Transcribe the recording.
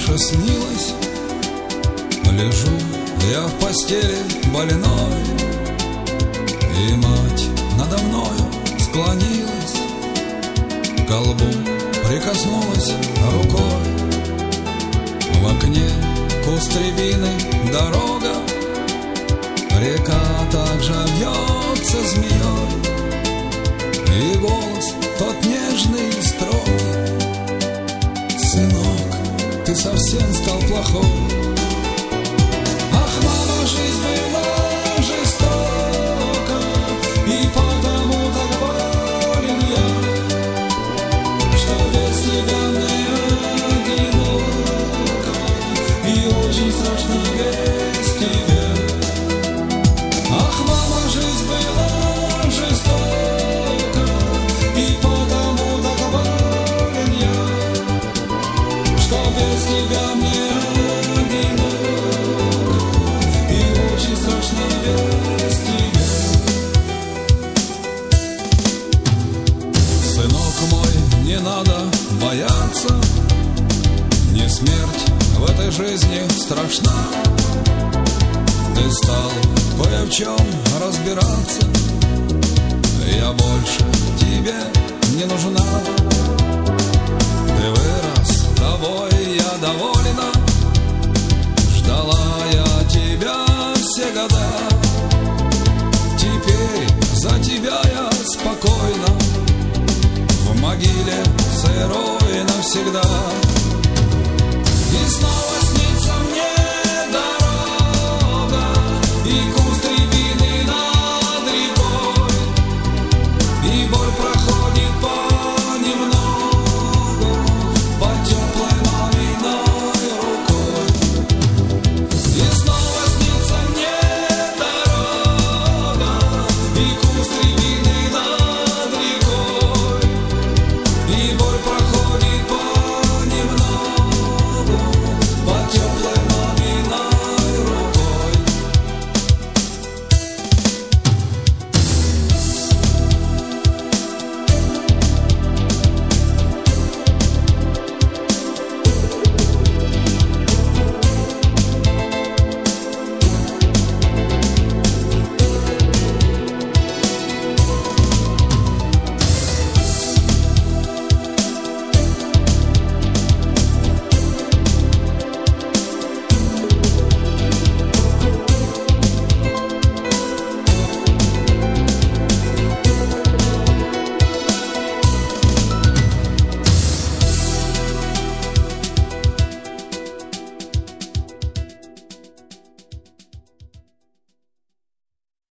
раньше снилось. Лежу я в постели больной, и мать надо мною склонилась, к колбу прикоснулась рукой. В окне куст рябины, дорога, река также вьется змеей, и голос тот нежный и строгий: сынок, ты совсем стал плохой. Ах, мама, жизнь была жестока, и потому так болен я, что без тебя мне одиноко, и очень страшно без тебя. Ах, мама, жизнь была жестока, и потому так болен я, что без тебя мне одиноко, и очень страшно без тебя. Сынок мой, не надо бояться, не смерть в этой жизни страшна. Ты стал кое в чем разбираться, я больше тебе не нужна. Ты вырос, тобой я довольна, ждала я тебя все года. Теперь за тебя я спокойна, в могиле сырой навсегда.